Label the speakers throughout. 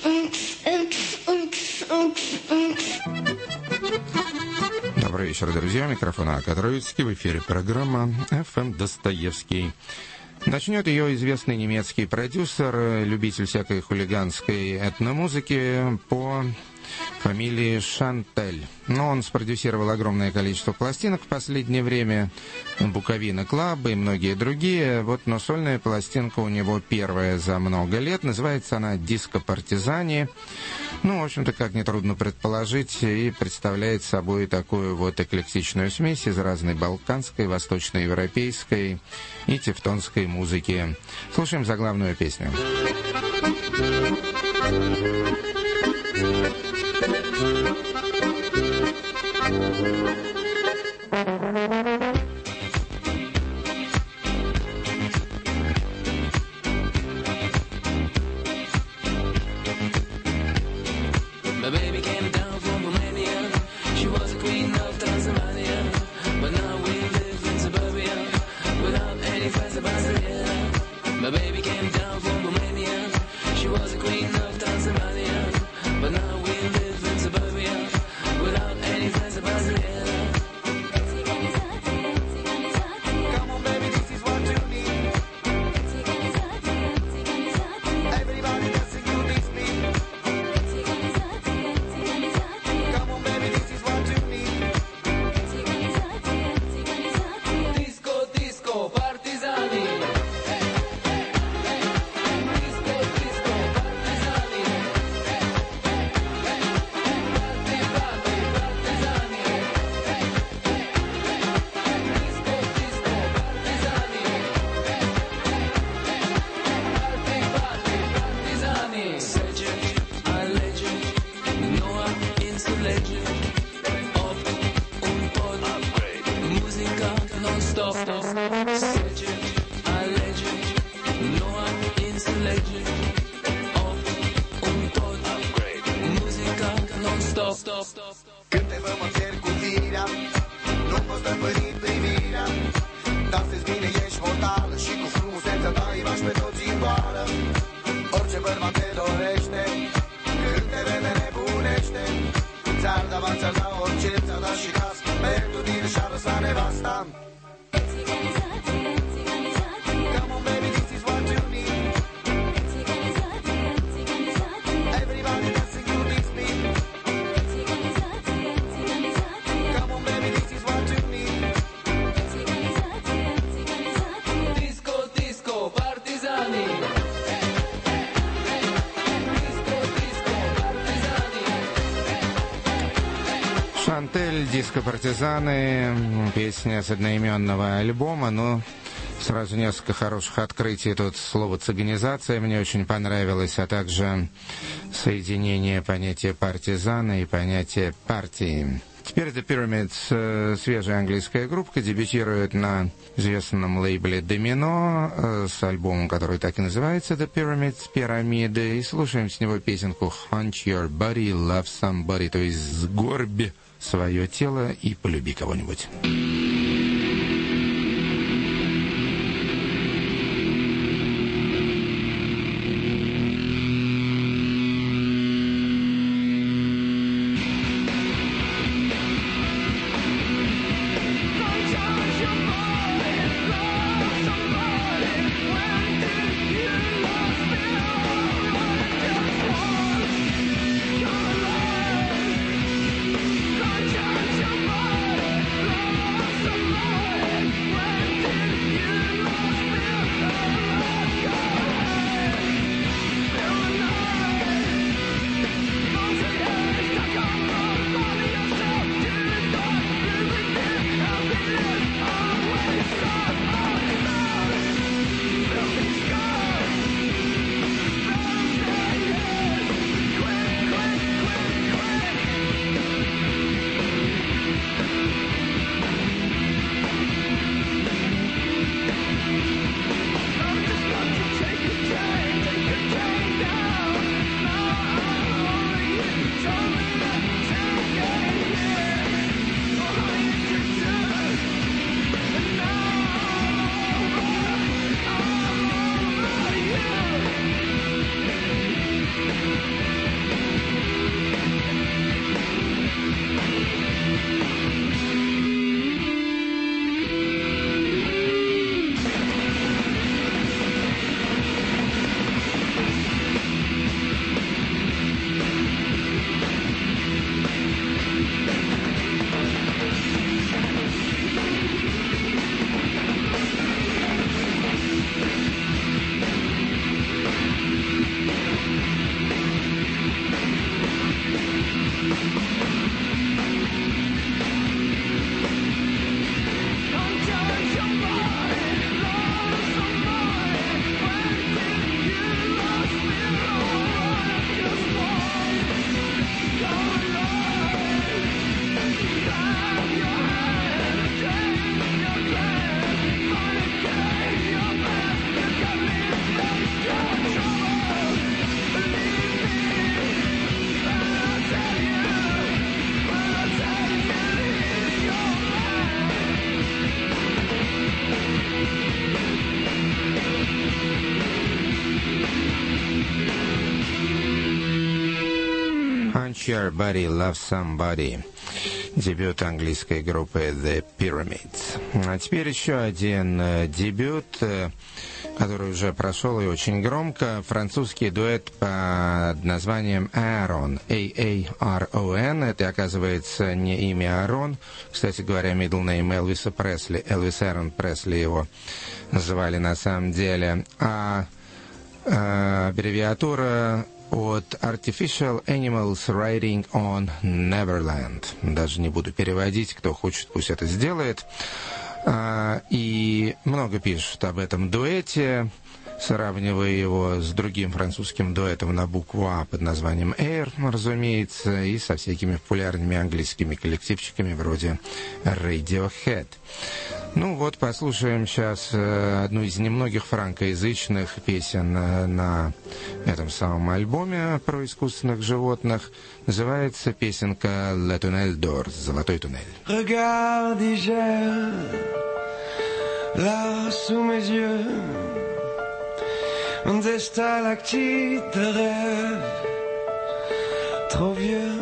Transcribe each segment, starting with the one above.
Speaker 1: Добрый вечер, друзья. Микрофон Акатроицкий. В эфире программа «ФМ Достоевский». Начнет ее известный немецкий продюсер, любитель всякой хулиганской этномузыки по фамилии Шантель. Но он спродюсировал огромное количество пластинок в последнее время, Буковина Клаб и многие другие. Но сольная пластинка у него первая за много лет. Называется она «Диско Партизани». В общем-то, как нетрудно предположить, и представляет собой такую эклектичную смесь из разной балканской, восточноевропейской и тевтонской музыки. Слушаем заглавную песню. Шантель, «Диско Партизаны», песня с одноименного альбома. Сразу несколько хороших открытий. Тут слово «цыганизация» мне очень понравилось, а также соединение понятия партизана и понятия партии. Теперь The Pyramids, свежая английская группа, дебютирует на известном лейбле Domino с альбомом, который так и называется The Pyramids, «Пирамиды», и слушаем с него песенку «Hunch Your Body, Love Somebody», то есть «Сгорби свое тело и полюби кого-нибудь». Punch Your Body, Love Somebody. Дебют английской группы The Pyramids. А теперь еще один дебют, который уже прошел и очень громко. Французский дуэт под названием Aaron. A-A-R-O-N. Это, оказывается, не имя Аарон. Кстати говоря, middle name Элвиса Пресли. Элвис Аарон Пресли его звали на самом деле. А аббревиатура от Artificial Animals Riding on Neverland. Даже не буду переводить, кто хочет, пусть это сделает. И много пишут об этом дуэте, сравнивая его с другим французским дуэтом на букву А под названием Air, разумеется, и со всякими популярными английскими коллективчиками вроде Radiohead. Ну вот, послушаем сейчас одну из немногих франкоязычных песен на этом самом альбоме про искусственных животных. Называется песенка «Le Tunnel d'Or», «Золотой туннель».
Speaker 2: Regarde, dis-je, là sous mes yeux, des stalactites de rêve, trop vieux,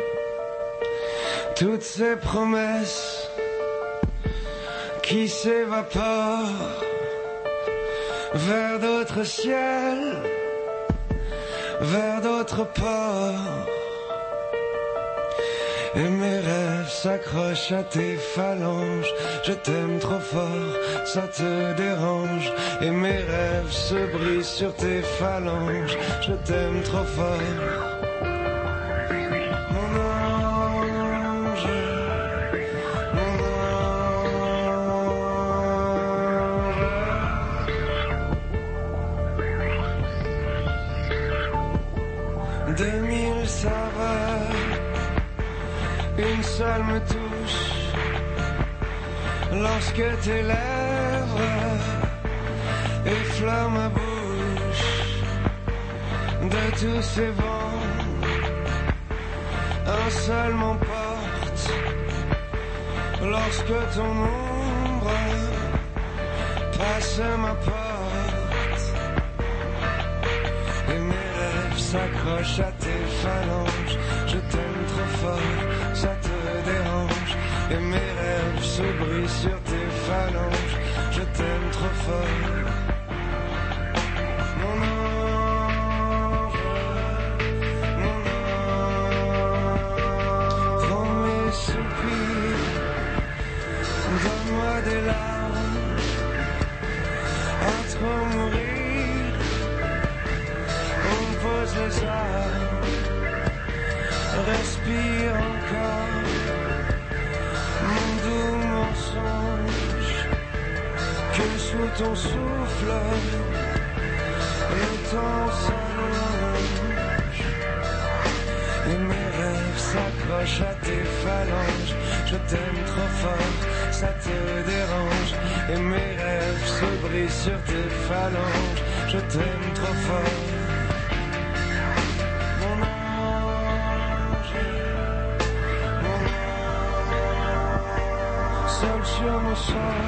Speaker 2: toutes ces promesses qui s'évaporent vers d'autres ciels, vers d'autres ports. Et mes rêves s'accrochent à tes phalanges. Je t'aime trop fort, ça te dérange. Et mes rêves se brisent sur tes phalanges. Je t'aime trop fort. Mon ange, mon ange. 2000 saveurs, une seule me touche. Lorsque tes lèvres effleurent ma bouche, de tous ces vents, un seul m'emporte. Lorsque ton ombre passe ma porte, et mes rêves s'accrochent à tes phalanges. Je t'aime trop fort, ça te dérange. Et mes rêves se brisent sur tes phalanges. Je t'aime trop fort. Mon ange, mon ange. Prends mes soupirs, donne-moi des larmes. À trop mourir, on pose les armes. Respire encore, mon doux mensonge, que sous ton souffle, le temps s'allonge. Et mes rêves s'accrochent à tes phalanges. Je t'aime trop fort, ça te dérange. Et mes rêves se brisent sur tes phalanges. Je t'aime trop fort. Seul sur mon sol,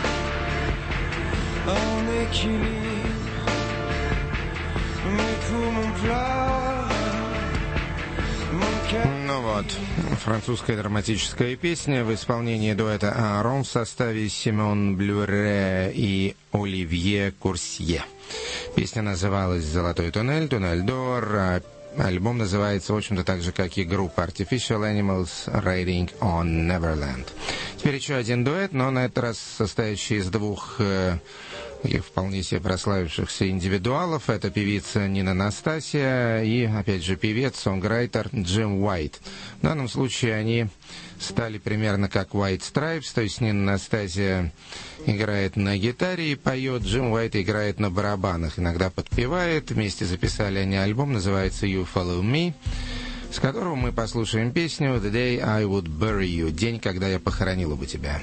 Speaker 2: en équilibre, mes poumons pleurent, mon cœur...
Speaker 1: Ну вот, французская драматическая песня в исполнении дуэта Аарон в составе Симон Блюре и Оливье Курсье. Песня называлась «Золотой туннель», «Туннель d'Or», альбом называется, в общем-то, так же, как и группа Artificial Animals Riding on Neverland. Теперь еще один дуэт, но на этот раз состоящий из двух таких вполне себе прославившихся индивидуалов. Это певица Нина Настасья и, опять же, певец, сонграйтер Джим Уайт. В данном случае они стали примерно как White Stripes, то есть Нина Настасья играет на гитаре и поет, Джим Уайт играет на барабанах, иногда подпевает. Вместе записали они альбом, называется You Follow Me, с которого мы послушаем песню The Day I Would Bury You, день, когда я похоронила бы тебя.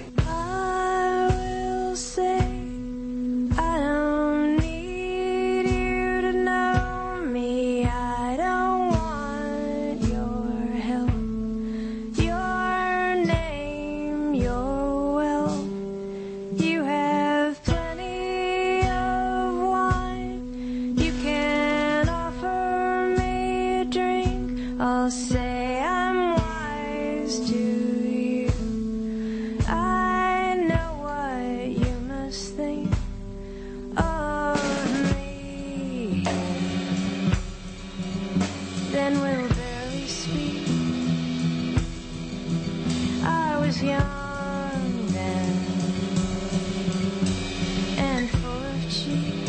Speaker 3: All People say I'm wise to you. I know what you must think of me. Then we'll barely speak. I was young then and full of cheek,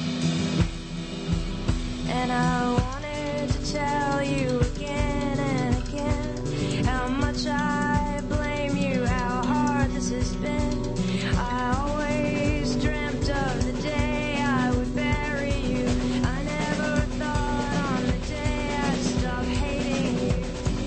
Speaker 3: and I wanted to tell you again and again how much I blame you, how hard this has been. I always dreamt of the day I would bury you. I never thought on the day I'd stop hating you.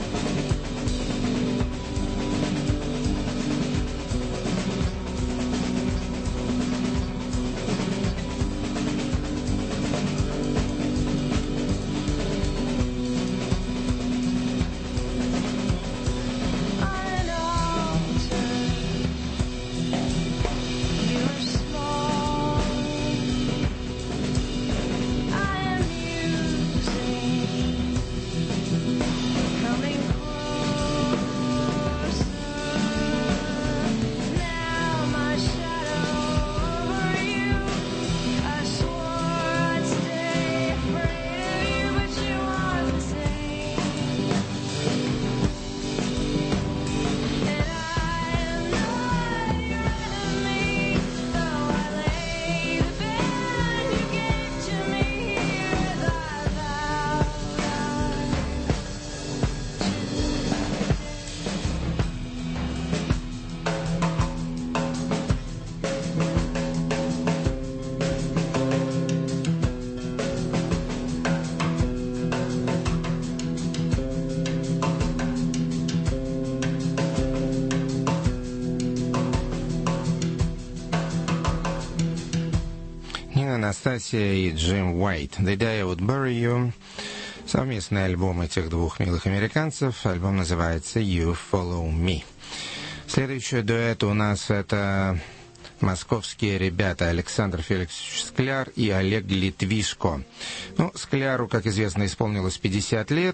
Speaker 1: Анастасия и Джим Уайт. «The Day I Would Bury You». Совместный альбом этих двух милых американцев. Альбом называется «You Follow Me». Следующий дуэт у нас это московские ребята Александр Феликсович Скляр и Олег Литвишко. Ну, Скляру, как известно, исполнилось 50 лет.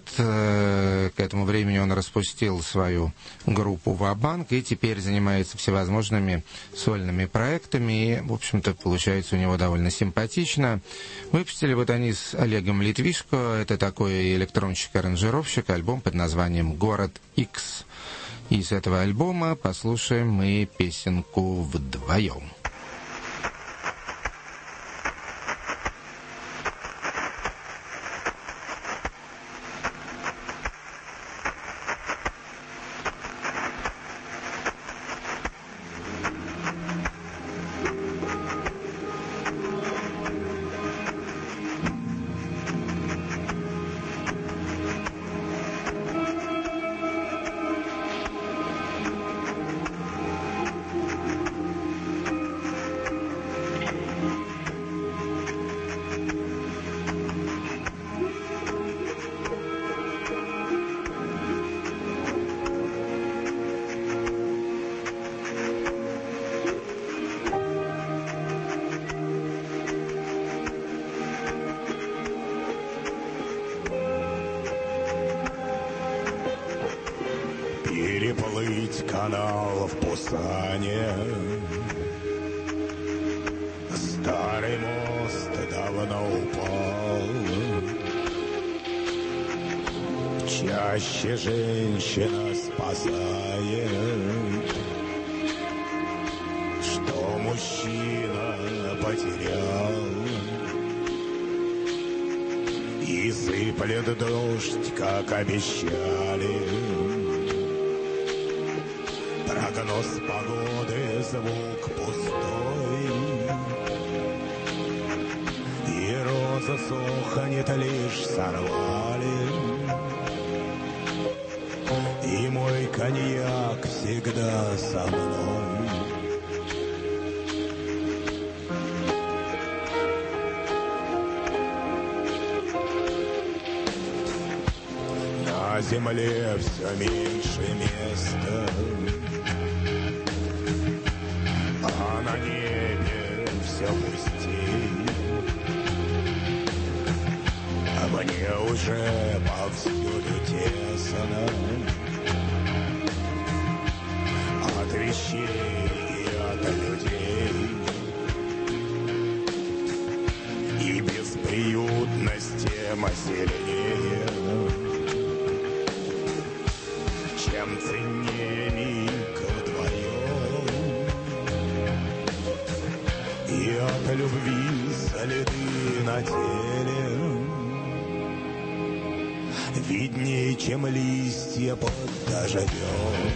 Speaker 1: К этому времени он распустил свою группу «Ва-банк» и теперь занимается всевозможными сольными проектами. И, в общем-то, получается у него довольно симпатично. Выпустили вот они с Олегом Литвишко. Это такой электронщик-аранжировщик. Альбом под названием «Город X». Из этого альбома послушаем мы песенку «Вдвоем».
Speaker 4: Переплыть канал в Пусане. Старый мост давно упал. Чаще женщина спасает, что мужчина потерял. И сыплет дождь, как обещали. Прогноз погоды, звук пустой, и роза сохнет, лишь сорвали. И мой коньяк всегда со мной. На земле все меньше места, а на небе все пустей. Мне уже повсюду тесно от вещей и от людей, и бесприютность тем сильнее, чем ценнее миг вдвоем, и от любви следы на теле виднее, чем листья под дождем.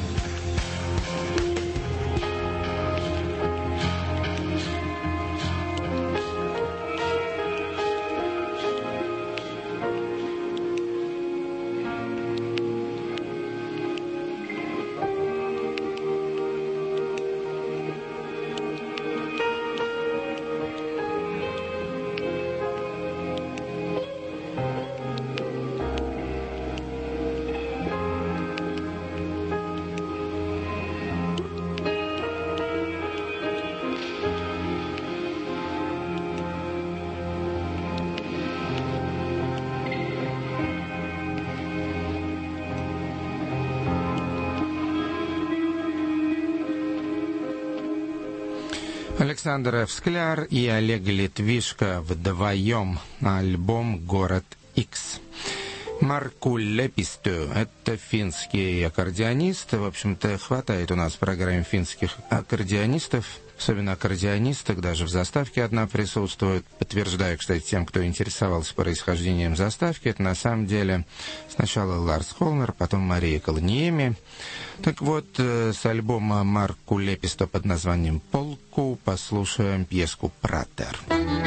Speaker 1: Александр Ф. Скляр и Олег Литвишко вдвоем. Альбом «Город Икс». Маркку Лепистö — это финский аккордеонист. В общем-то, хватает у нас в программе финских аккордеонистов, особенно аккордеонисток, даже в заставке одна присутствует. Подтверждаю, кстати, тем, кто интересовался происхождением заставки, это на самом деле сначала Ларс Холмер, потом Мария Колониеми. Так вот, с альбома Маркку Лепистö под названием «Полку» послушаем пьеску «Пратер».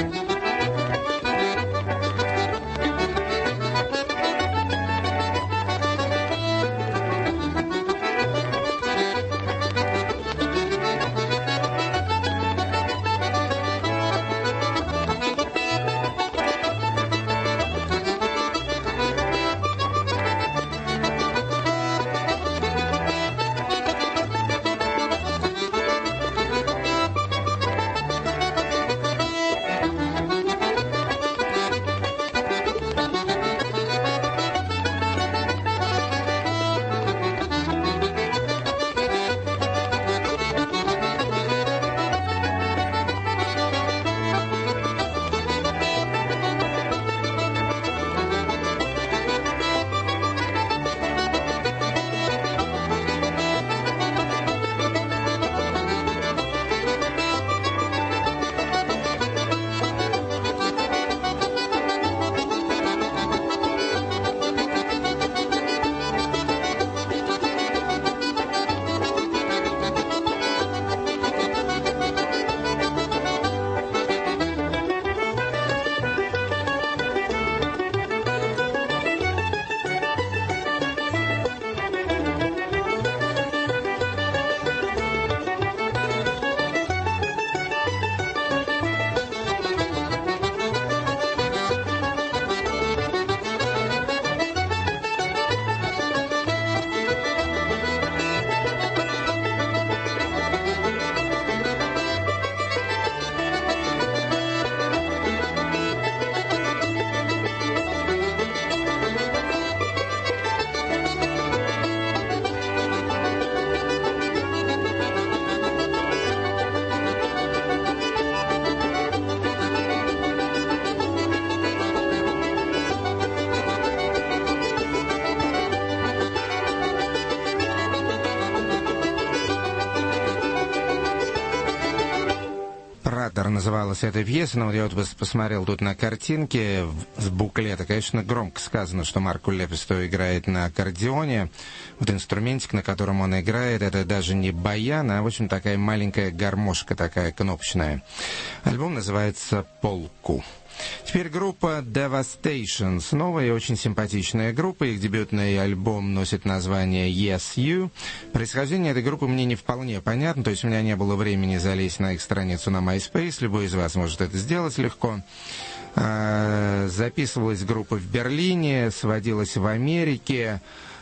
Speaker 1: Называлась эта пьеса, но вот я вот посмотрел тут на картинке с буклета. Конечно, громко сказано, что Маркку Лепистö играет на аккордеоне. Вот инструментик, на котором он играет, это даже не баян, а, в общем, такая маленькая гармошка, такая кнопочная. Альбом называется «Полку». Теперь группа Devastation. Новая и очень симпатичная группа. Их дебютный альбом носит название Yes You. Происхождение этой группы мне не вполне понятно. То есть у меня не было времени залезть на их страницу на MySpace. Любой из вас может это сделать легко. Записывалась группа в Берлине, сводилась в Америке.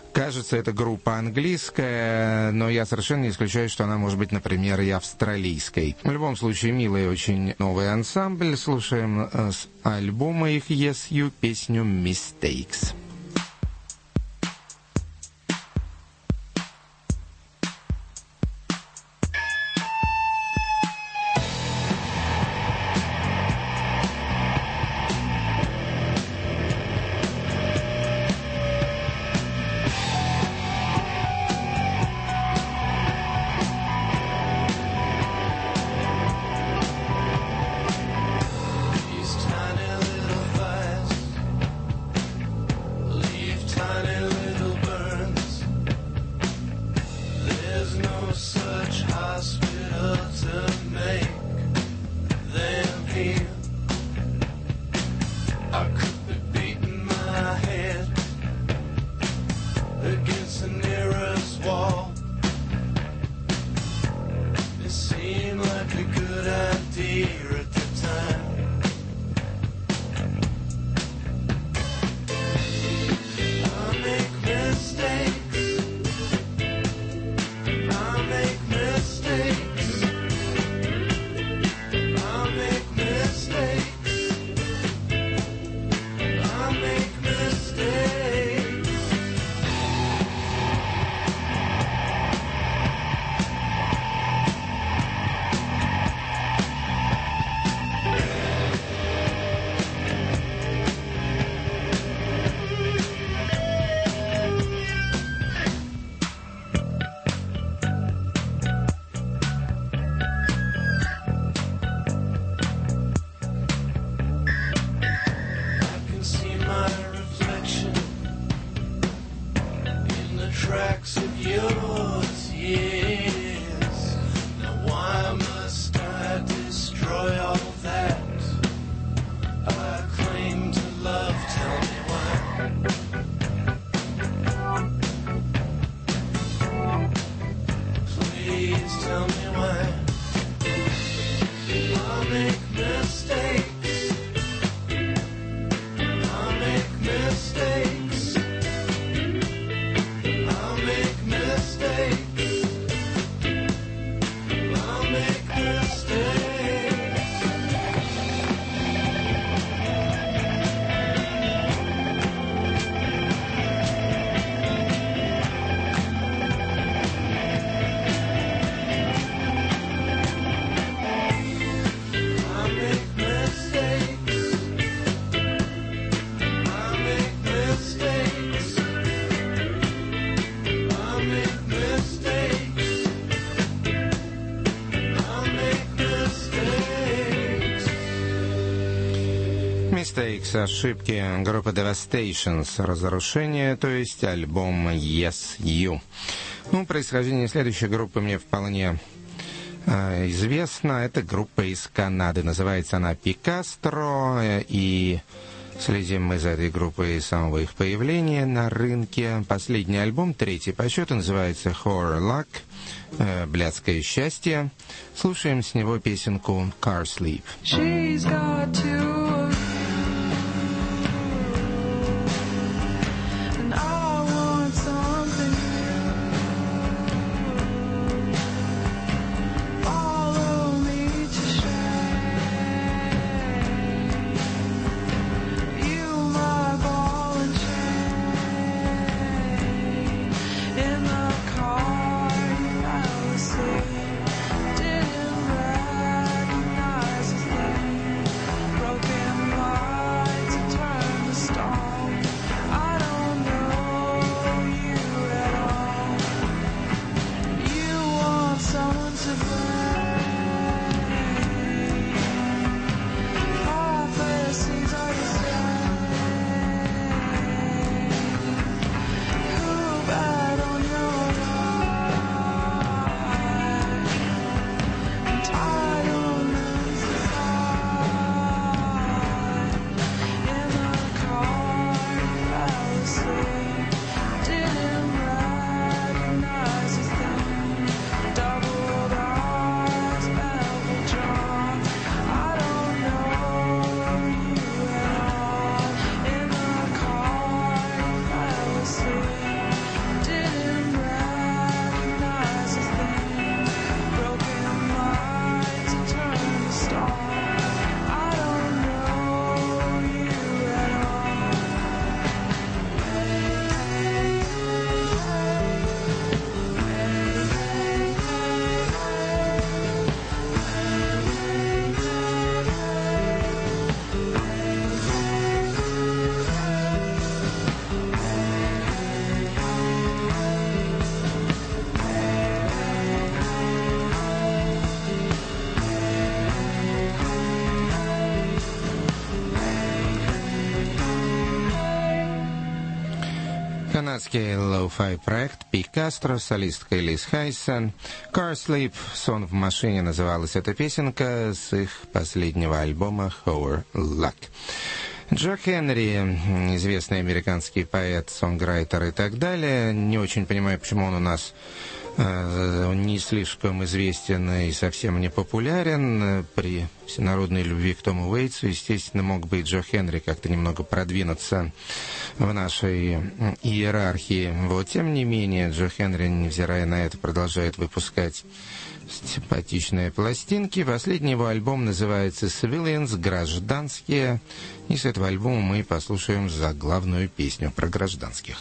Speaker 1: Кажется, это группа английская, но я совершенно не исключаю, что она может быть, например, и австралийской. В любом случае, милый очень новый ансамбль. Слушаем с альбома их Yes You песню Mistakes. Mistakes, ошибки группы Devastations, разрушение, то есть альбом Yes You. Ну, происхождение следующей группы мне вполне известно. Это группа из Канады, называется она Picastro, и следим мы за этой группой с самого их появления на рынке. Последний альбом, третий по счету, называется Horror Luck, блядское счастье. Слушаем с него песенку Car Sleep.
Speaker 5: She's got to broken
Speaker 1: Канадский лоу-фай проект Пикастро, солистка Элис Хайсон. Car Sleep, сон в машине называлась эта песенка с их последнего альбома Our Luck. Джо Хенри, известный американский поэт, сонграйтер и так далее. Не очень понимаю, почему он у нас не слишком известен и совсем не популярен. При всенародной любви к Тому Уэйтсу, естественно, мог бы и Джо Хенри как-то немного продвинуться в нашей иерархии. Вот, тем не менее, Джо Хенри, невзирая на это, продолжает выпускать симпатичные пластинки. Последний его альбом называется «Civilians», «Гражданские». И с этого альбома мы послушаем заглавную песню про гражданских.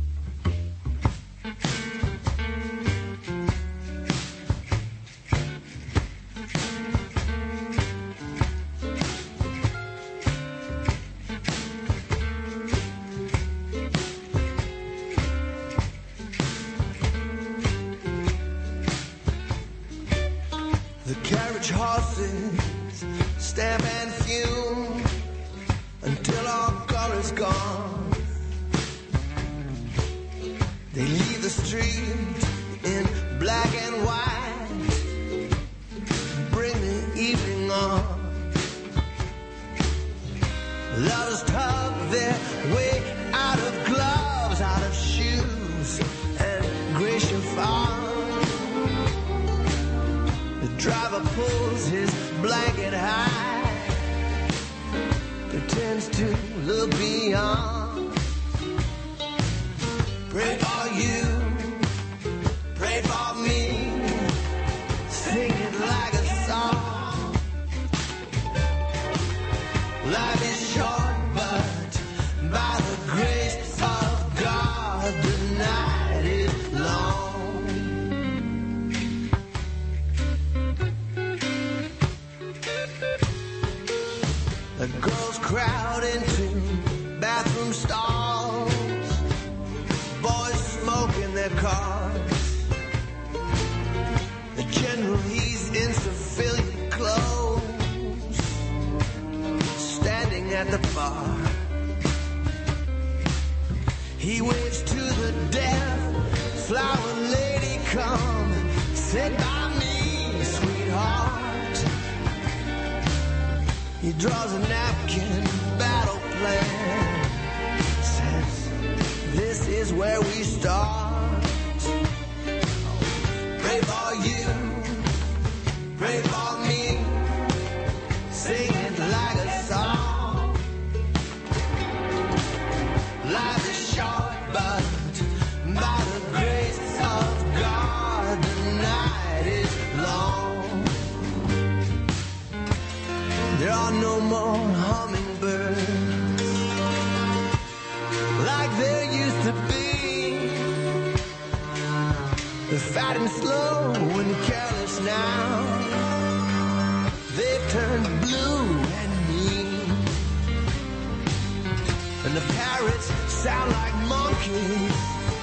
Speaker 6: Horses stamp and fume until all color's gone. They leave the street in black and white, bring the evening on. Lovers tug their way out of gloves, out of shoes and gray chiffon. The driver pulls his blanket high, pretends to look beyond. Pray for you, pray for me, sing it like a song. Life is short, but by the grace of God, the night is long. The girls crowd into bathroom stalls, boys smoke in their cars. The general, he's in civilian clothes, standing at the bar. He waves to the deaf, flower lady, come, sit by me, sweetheart. He draws a napkin, battle plan, says, this is where we start. Pray for you, pray for me, sing it like a song. Life is short, but by the grace of God, the night is long. There are no more hummingbirds like there used to be. They're fat and slow and careless now. They've turned blue and mean. And the parrots sound like monkeys.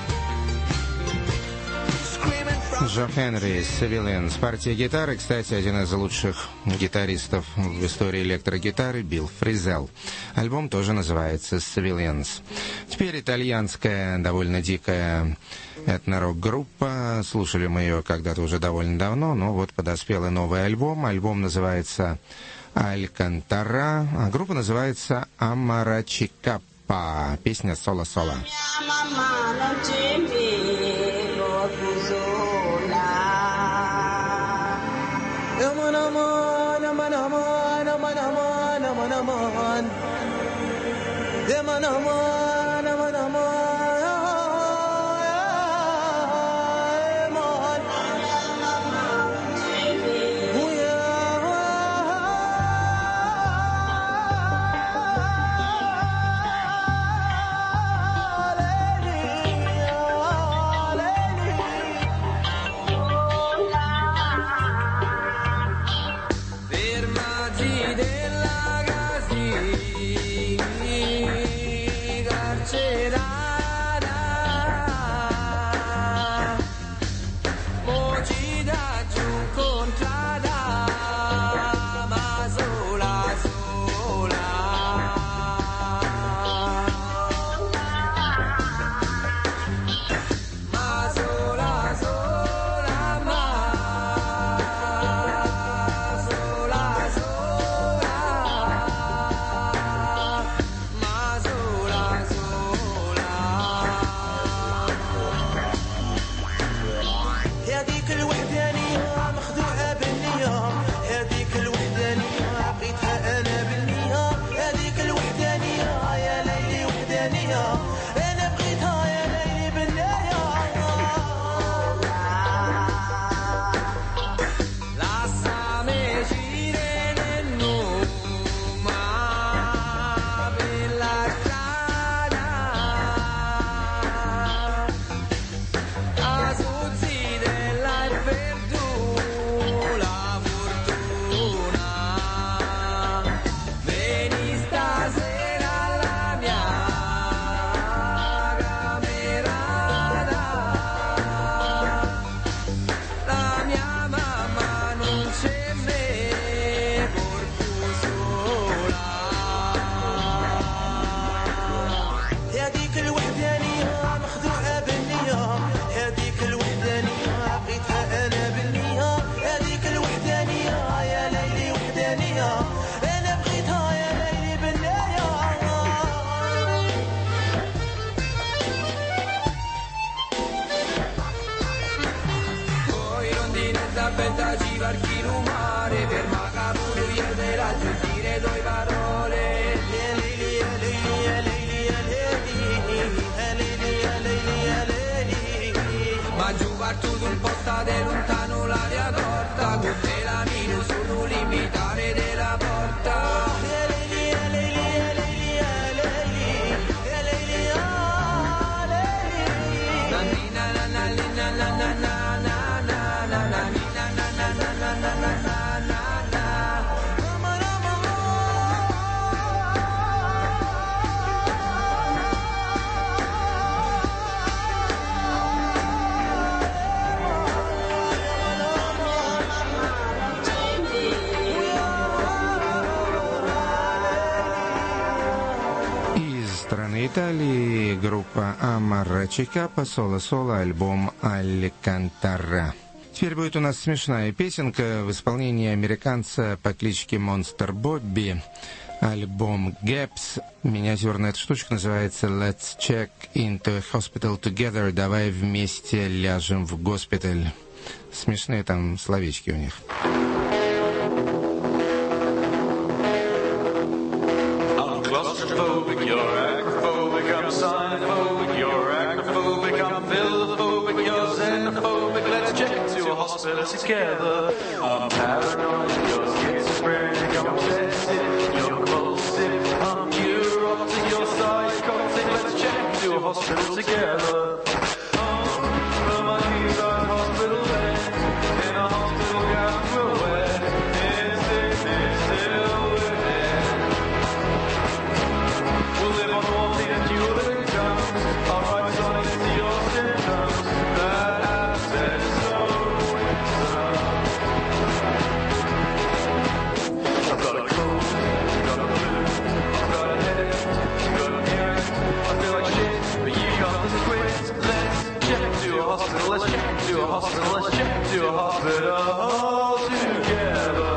Speaker 1: Джо Хенри, Civilians. Партия гитары, кстати, один из лучших гитаристов в истории электрогитары, Билл Фризелл. Альбом тоже называется Civilians. Теперь итальянская, довольно дикая этно-рок-группа. Слушали мы ее когда-то уже довольно давно, но вот подоспел и новый альбом. Альбом называется «Алькантара», а группа называется «Амарачикаппа». Песня «Соло-соло».
Speaker 6: Aman aman aman aman aman aman aman aman aman aman aman aman
Speaker 2: Fermati della Gasini
Speaker 6: وحدانية أنا بغيتها يا ليلي بالناية Lasciami girare nel nulla per la strada a suzzi della verdura fortuna veni stasera alla mia camerata la mia mamma non c'è me porco sola هذيك الوحدانية مخدوعة بالنية هذيك الوحدانية بغيتها أنا بالنية هذيك الوحدانية يا ليلي وحدانية أنا بغيتها يا ليلي بالناية Poi rondinetta bella ci varchi il mare per Macapuru io te la giudire due parole Ma giù partuto un po' state lontano l'aria torta con te la mino sono limitare della porta
Speaker 1: Из страны Италии группа Amarraci Kappa, соло-соло, альбом «Алькантара». Теперь будет у нас смешная песенка в исполнении американца по кличке Монстер Бобби. Альбом Gaps. Миниатюрная эта штучка называется «Let's check into a hospital together». Давай вместе ляжем в госпиталь. Смешные там словечки у них.
Speaker 7: I'm claustrophobic, you're agoraphobic, I'm sinophobic, you're agoraphobic, I'm philophobic, you're xenophobic, let's check into a hospital together. I'm paranoid, you're schizophrenic, I'm obsessive, you're compulsive, I'm neurotic, you're psychotic, let's check into a hospital together. From my knees on hospital bed, in a hospital gown we're wet, in sickness till we're dead. We'll live on one thing and you live in drums. I'll write songs into your symptoms that I've said so. I've got a cold, I've got a flu, I've got a headache, I've got an earache. I feel like shit, but you got the squint. Let's check to a hospital, let's check to a hospital, let's check to a hospital together.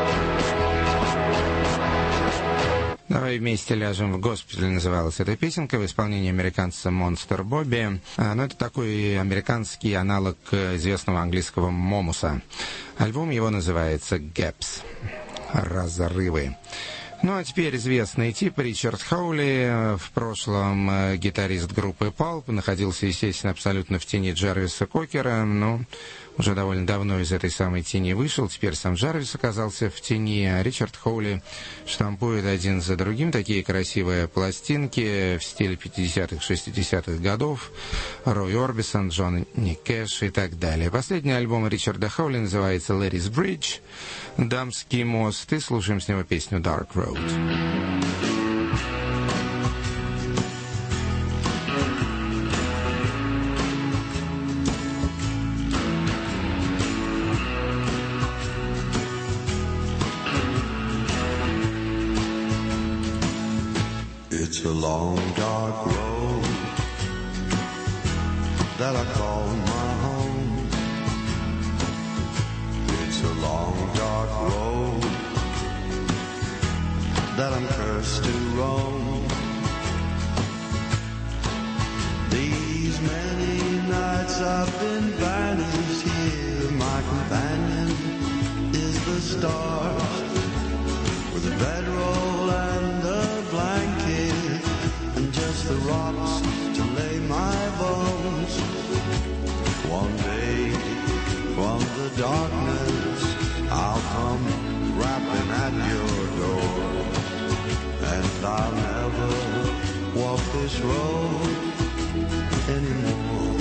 Speaker 1: «Давай вместе ляжем в госпиталь» называлась эта песенка в исполнении американца Монстер Бобби. Но это такой американский аналог известного английского Момуса. Альбом его называется «Gaps» — «Разрывы». Ну а теперь известный тип Ричард Хоули, в прошлом гитарист группы Pulp, находился, естественно, абсолютно в тени Джарвиса Кокера, но уже довольно давно из этой самой тени вышел. Теперь сам Джарвис оказался в тени, а Ричард Хоули штампует один за другим такие красивые пластинки в стиле 50-х, 60-х годов. Рой Орбисон, Джонни Кэш и так далее. Последний альбом Ричарда Хоули называется «Ladies Bridge», «Дамский мост», и слушаем с него песню «Dark Road».
Speaker 4: It's a long dark road that I call my home. It's a long dark road that I'm cursed to roam. These many nights I've been banished here. My companion is the stars with a bedroll and a blanket and just the rocks to lay my bones. One day from the darkness I'll come rapping at your door, and I'll never walk this road anymore.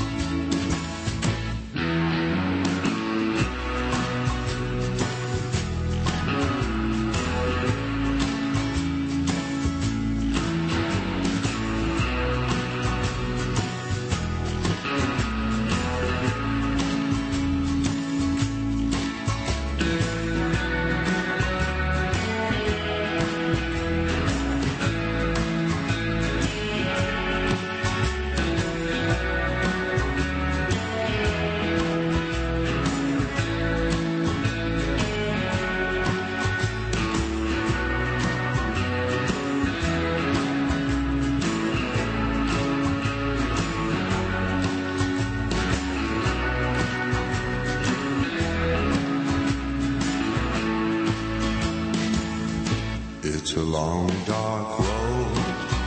Speaker 4: It's a long dark road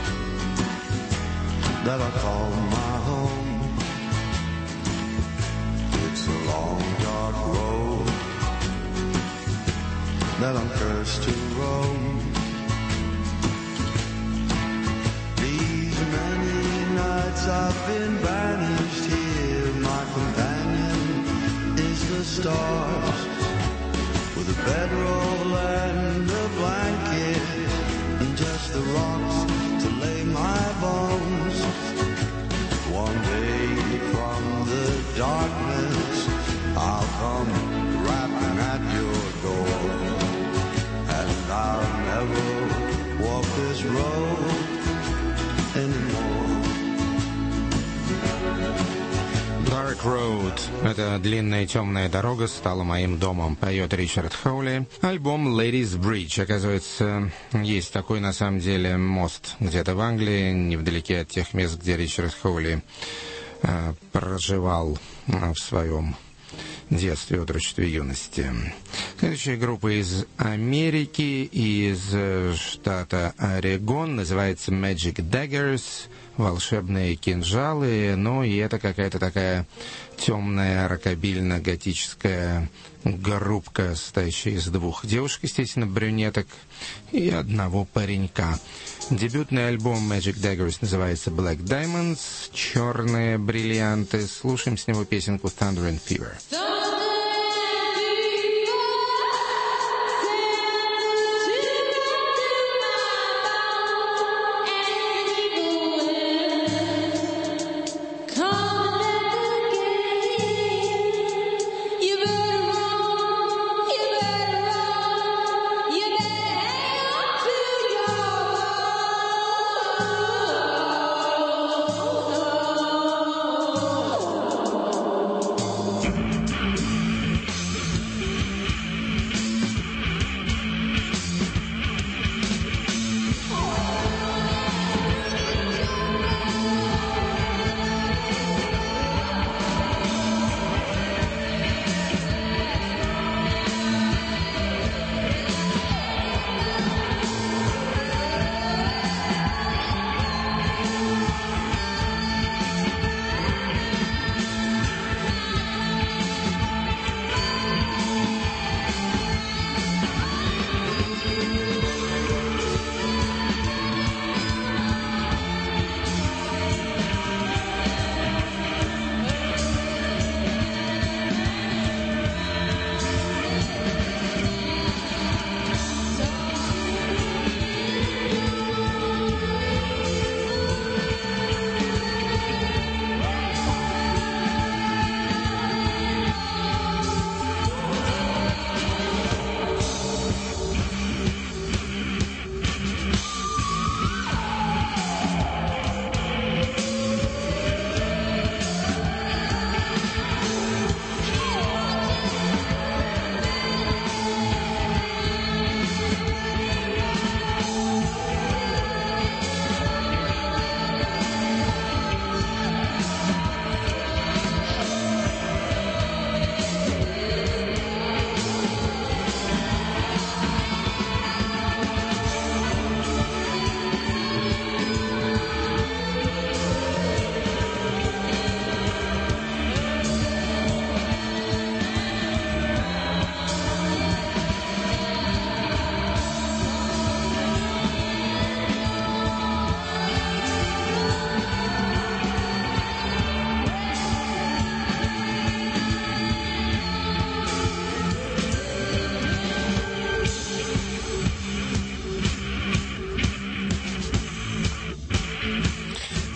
Speaker 4: that I call my home. It's a long dark road that I'm cursed to roam. These many nights I've been banished here. My companion is the stars, with a bedroll and a blanket, and just the rocks to lay my bones. One day from the darkness I'll come rapping at your door, and I'll never walk this road anymore.
Speaker 1: Dark Road — эта длинная темная дорога стала моим домом, поет Ричард Хоули. Альбом Ladies Bridge. Оказывается, есть такой на самом деле мост где-то в Англии, невдалеке от тех мест, где Ричард Хоули проживал в своем детстве, отрочестве, юности. Следующая группа из Америки, из штата Орегон, называется Magic Daggers, волшебные кинжалы. Ну и это какая-то такая темная рокобильно-готическая группка, состоящая из двух девушек, естественно, брюнеток, и одного паренька. Дебютный альбом Magic Daggers называется Black Diamonds, черные бриллианты. Слушаем с него песенку Thunder and Fever.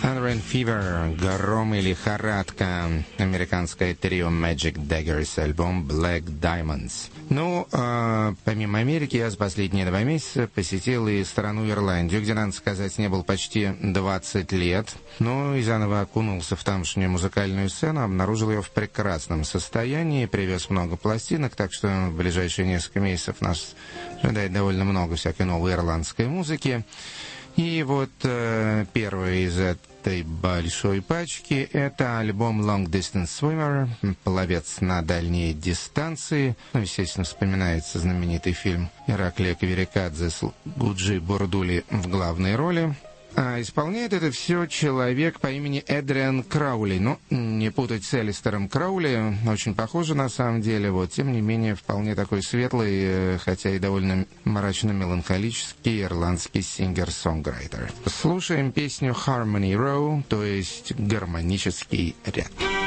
Speaker 1: Thunder and Fever, гром и лихорадка, американское трио Magic Daggers, альбом Black Diamonds. Ну, помимо Америки, я за последние 2 месяца посетил и страну Ирландию, где, надо сказать, не был почти 20 лет, но и заново окунулся в тамошнюю музыкальную сцену, обнаружил ее в прекрасном состоянии, привез много пластинок, так что в ближайшие несколько месяцев нас ожидает довольно много всякой новой ирландской музыки. И вот первый из этой большой пачки — это альбом Long Distance Swimmer, пловец на дальние дистанции. Ну, естественно, вспоминается знаменитый фильм Ираклия Каверикадзе с Гуджи Бурдули в главной роли. А исполняет это все человек по имени Эдриан Краули. Ну, не путать с Элистером Краули, очень похоже на самом деле. Вот, тем не менее, вполне такой светлый, хотя и довольно мрачно-меланхолический ирландский сингер-сонграйтер. Слушаем песню Harmony Row, то есть гармонический ряд.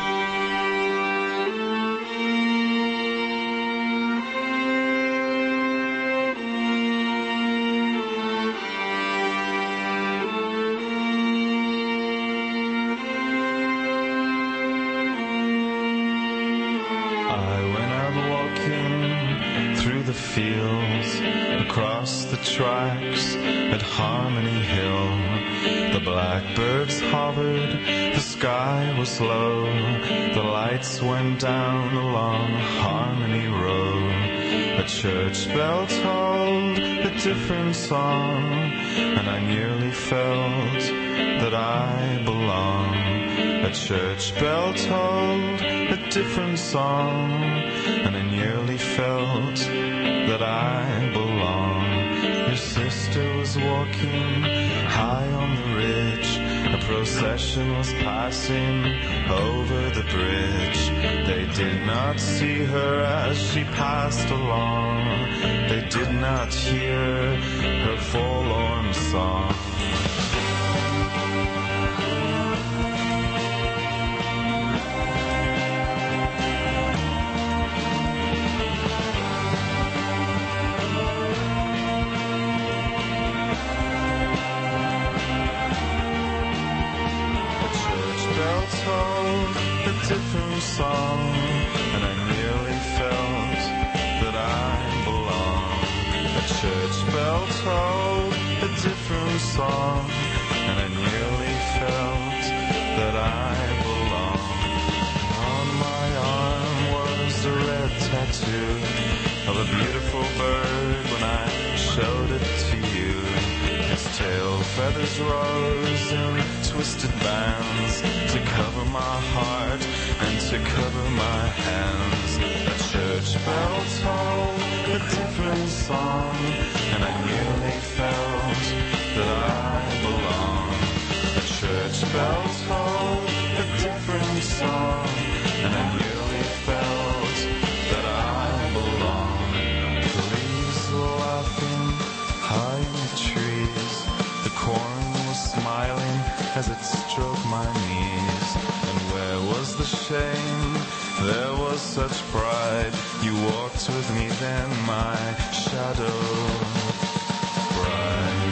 Speaker 8: Tracks at Harmony Hill. The blackbirds hovered, the sky was low, the lights went down along Harmony Row. A church bell tolled a different song, and I nearly felt that I belong. A church bell tolled a different song, and I nearly felt that I belong. Your sister was walking high on the ridge. A procession was passing over the bridge. They did not see her as she passed along. They did not hear her forlorn song. Different song, and I nearly felt that I belong. A church bell tolled a different song, and I nearly felt that I belong. On my arm was a red tattoo of a beautiful bird when I showed it to you. Its tail feathers rose in twisted bands to cover my heart and to cover my hands. A church bell tolled a different song, and I nearly felt that I belong. A church bell tolled a different song, and I nearly felt that I belong. The leaves were laughing high in the trees. The corn was smiling as it stroked my knees. And where was the shame? There was such pride. You walked with me then, my shadow bride.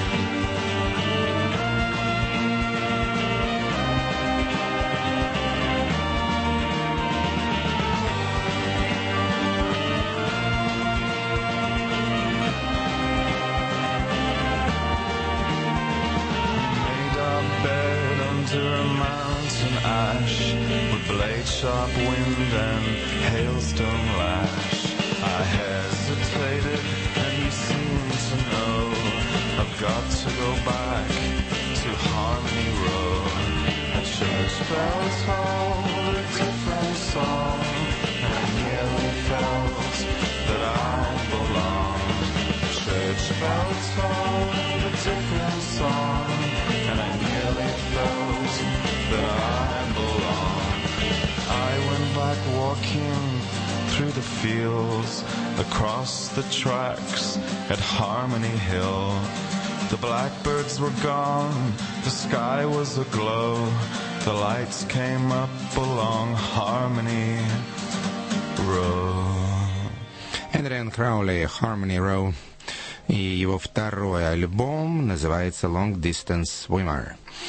Speaker 8: Blade-sharp wind and hailstone lash. I hesitated and you seemed to know I've got to go back to Harmony Row. A church bell tolled a different song, and I nearly felt that I belonged. A church bell tolled a different song, and I nearly felt that I belonged. I went back walking through the fields, across the tracks at Harmony Hill. The blackbirds were gone, the sky was aglow, the lights came up along Harmony Row.
Speaker 1: Эдриан Краули, Harmony Row, и его второй альбом называется Long Distance Swimmer.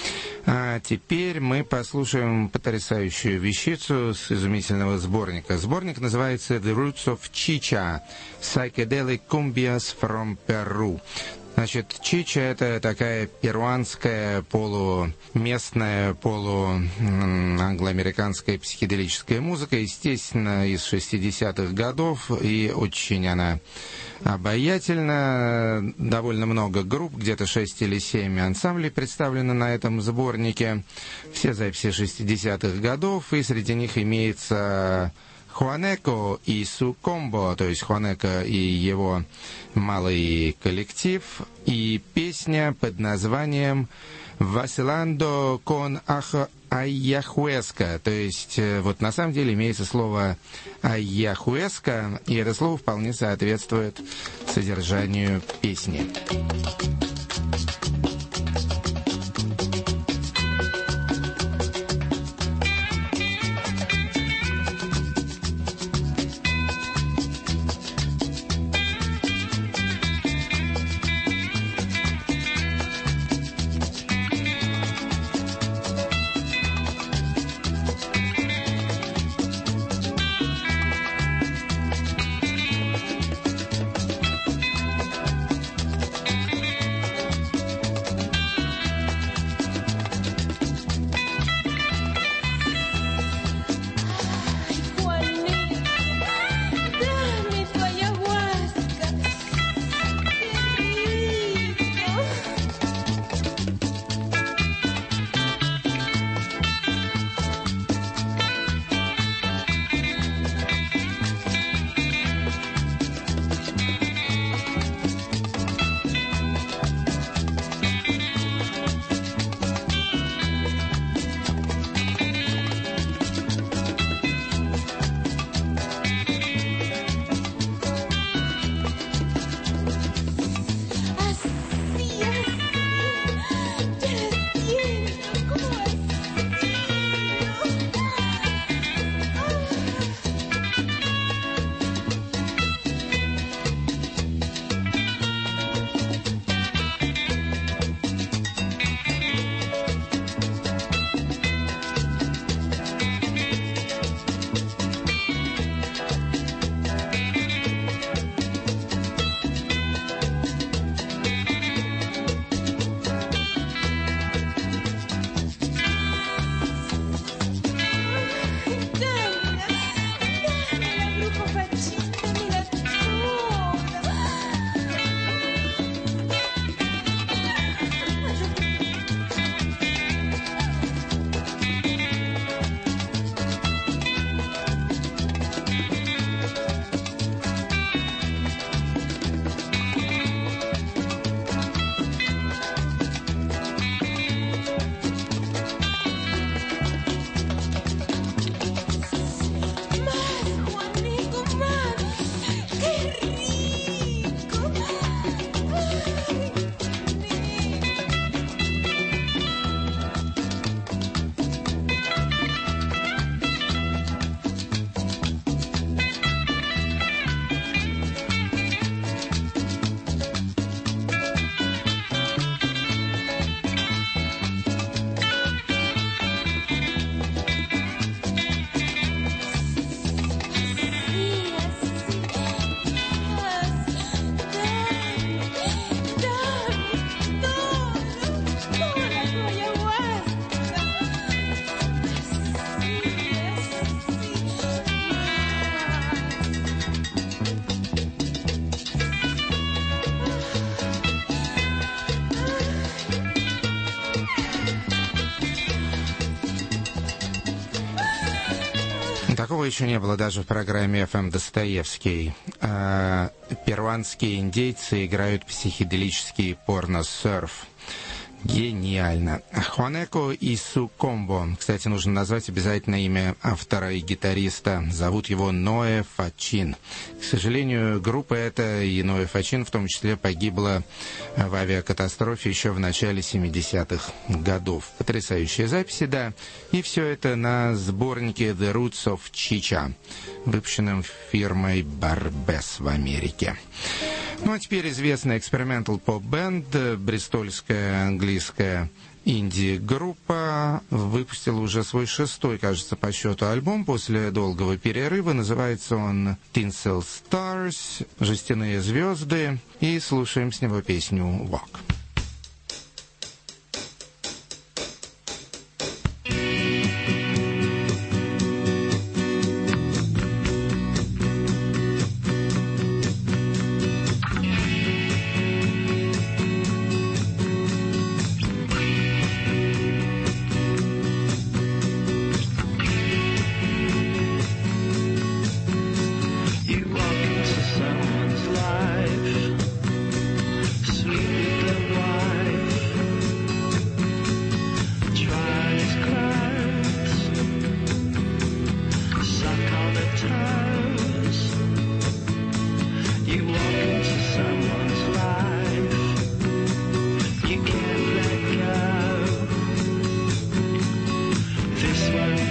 Speaker 1: А теперь мы послушаем потрясающую вещицу с изумительного сборника. Сборник называется «The Roots of Chicha – Psychedelic Cumbias from Peru». Значит, чича — это такая перуанская, полуместная, полуанглоамериканская психоделическая музыка, естественно, из 60-х годов, и очень она обаятельна. Довольно много групп, где-то 6 или 7 ансамблей представлены на этом сборнике. Все записи 60-х годов, и среди них имеется Хуанеко и Су Комбо, то есть Хуанеко и его малый коллектив, и песня под названием «Vacilando con Ayahuasca», то есть вот на самом деле имеется слово «Ayahuasca», и это слово вполне соответствует содержанию песни. Такого еще не было даже в программе FM Достоевский. Перуанские индейцы играют психоделический порно-серф. Гениально. Хуанеко и Су Комбо. Кстати, нужно назвать обязательно имя автора и гитариста. Зовут его Ноэ Фачин. К сожалению, группа эта и Ноэ Фачин в том числе погибла в авиакатастрофе еще в начале 70-х годов. Потрясающие записи, да. И все это на сборнике The Roots of Chicha, выпущенном фирмой Barbès в Америке. Ну а теперь известная experimental pop-бенд, бристольская английская инди-группа выпустила уже свой 6-й, кажется, по счету альбом после долгого перерыва. Называется он Tinsel Stars, «Жестяные звезды», и слушаем с него песню «Walk».
Speaker 2: This one